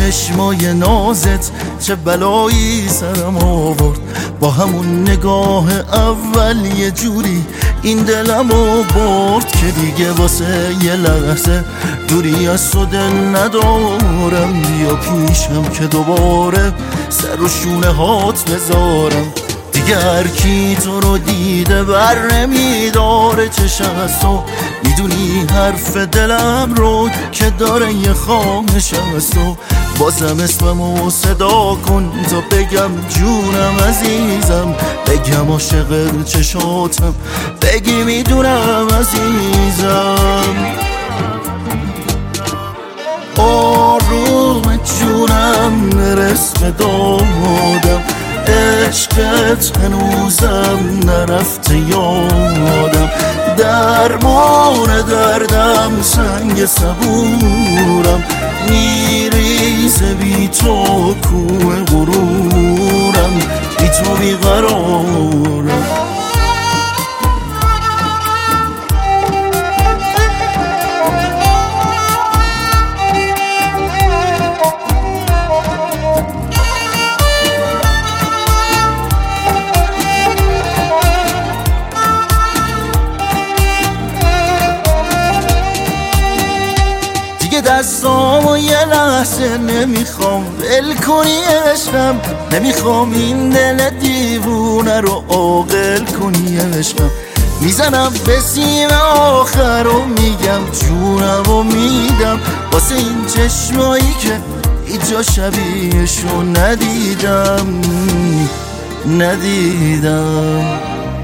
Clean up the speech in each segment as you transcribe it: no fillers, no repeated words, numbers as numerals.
چشمای نازت چه بلایی سرم آورد. با همون نگاه اول یه جوری این دلمو برد که دیگه واسه یه لحظه دوری از تو دل ندارم. بیا پیشم که دوباره سر و شونه هات بذارم. دیگه هر کی تو رو دیده بر نمیداره چشم از تو. میدونی حرف دلم رو که داره یه خواهش از تو. بازم اسممو صدا کن تا بگم جونم عزیزم، بگم عاشق چشاتم، بگی میدونم عزیزم. آروم جونم نرس به دادم، عشقت هنوزم نرفته یادم. درمان دردم سنگ صبورم، میریزه بی تو کوه غرورم، بی تو بیقرارم. دستامو یه لحظه نمیخوام ول کنی عشقم، نمیخوام این دل دیوونه رو عاقل کنی عشقم. میزنم به سیم آخر و میگم جونم و میدم واسه این چشمایی که ایجا شبیهشو ندیدم.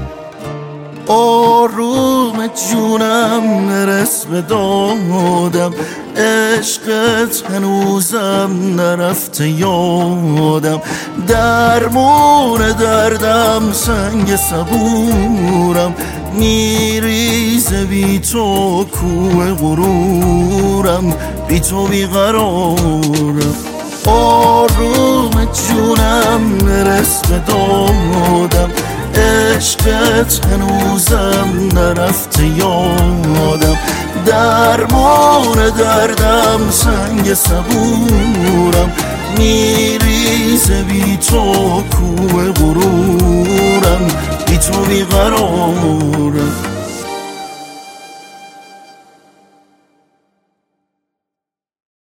آروم جونم نرس به دادم، عشقت هنوزم نرفته یادم. درمان دردم سنگ صبورم، میریزه بی تو کوه غرورم، بی تو بیقرارم. آروم جونم نرس به دادم، عشقت هنوزم نرفته یادم. درمان دردم سنگ صبورم، میریزه بی تو کوه غرورم، بی تو بیقرارم.